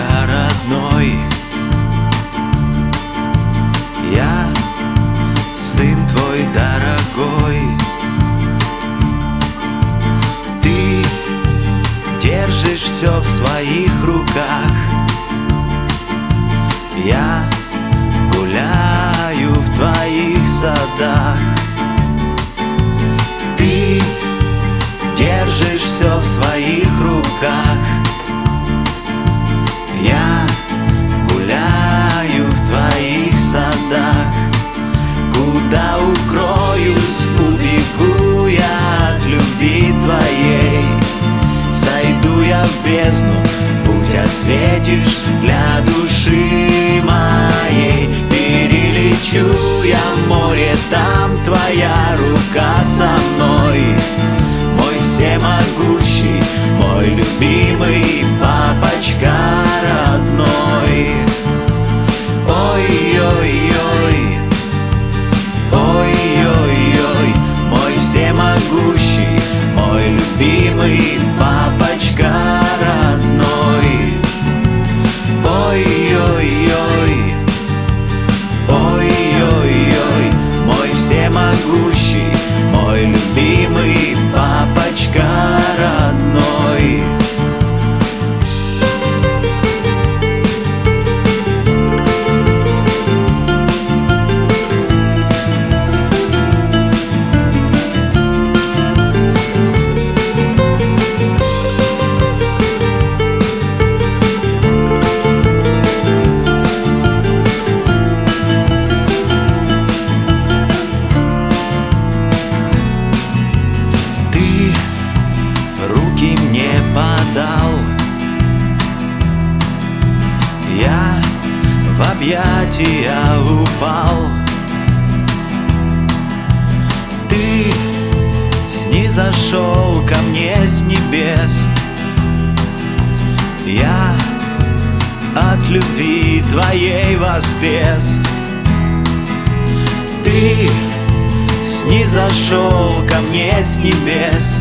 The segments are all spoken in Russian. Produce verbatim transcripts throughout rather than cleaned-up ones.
родной. Я сын твой дорогой. Ты держишь все в своих руках. Я гуляю в твоих садах. Ты держишь все в своих руках. Я гуляю в твоих садах. Куда укроюсь, убегу я от любви твоей. Сойду я в бездну, путь осветишь для души моей. Перелечу я море, там твоя рука со мной. Мой всемогущий, мой любимый папочка родной. Ой-ой-ой, ой-ой-ой, мой всемогущий, мой любимый папочка родной. Ой-ой-ой, ой-ой-ой, мой всемогущий, мой любимый папочка родной. Руки мне подал, я в объятия упал. Ты снизошел ко мне с небес. Я от любви твоей воскрес. Ты снизошел ко мне с небес.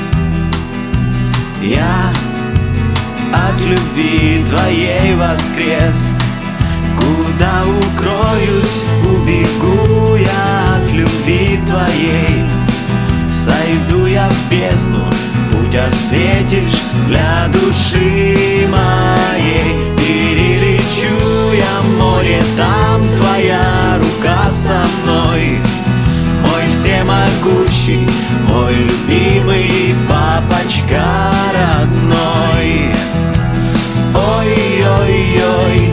Я от любви твоей воскрес. Куда укроюсь, убегу я от любви твоей. Сойду я в бездну, путь осветишь для души моей. Перелечу я море, там твоя рука со мной. Мой всемогущий, мой любимый папочка родной. Ой-ой-ой,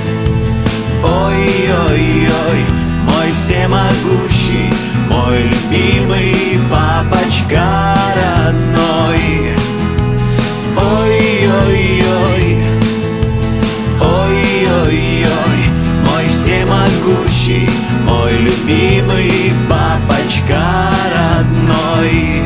ой-ой-ой, мой всемогущий, мой любимый папочка родной. Ой-ой-ой, ой-ой-ой, мой всемогущий, мой любимый папочка родной.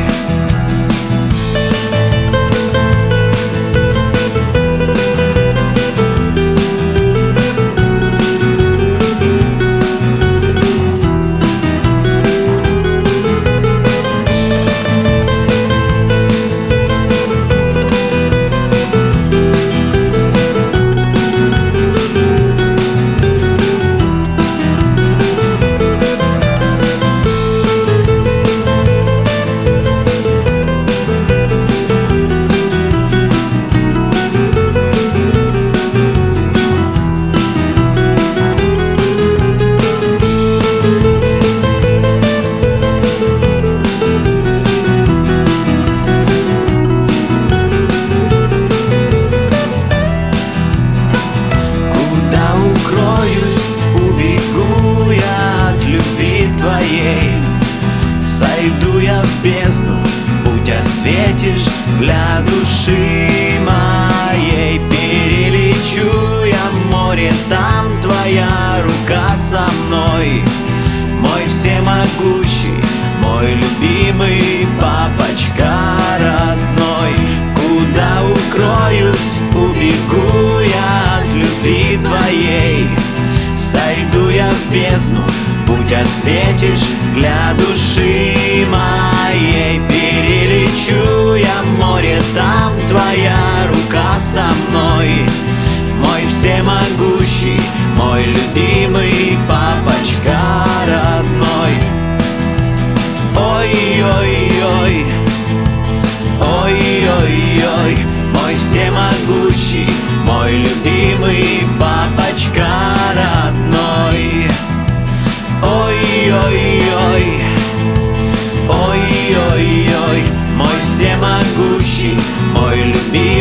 Сойду я в бездну, путь осветишь для души моей. Перелечу я море, там твоя рука со мной. Мой всемогущий, мой любимый папочка родной. Куда укроюсь, убегу я от любви твоей. Сойду я в бездну, путь осветишь для души моей. Перелечу я море, там твоя рука со мной. Мой милый папочка родной. Ой-ой-ой, ой-ой-ой, мой всемогущий, мой любимый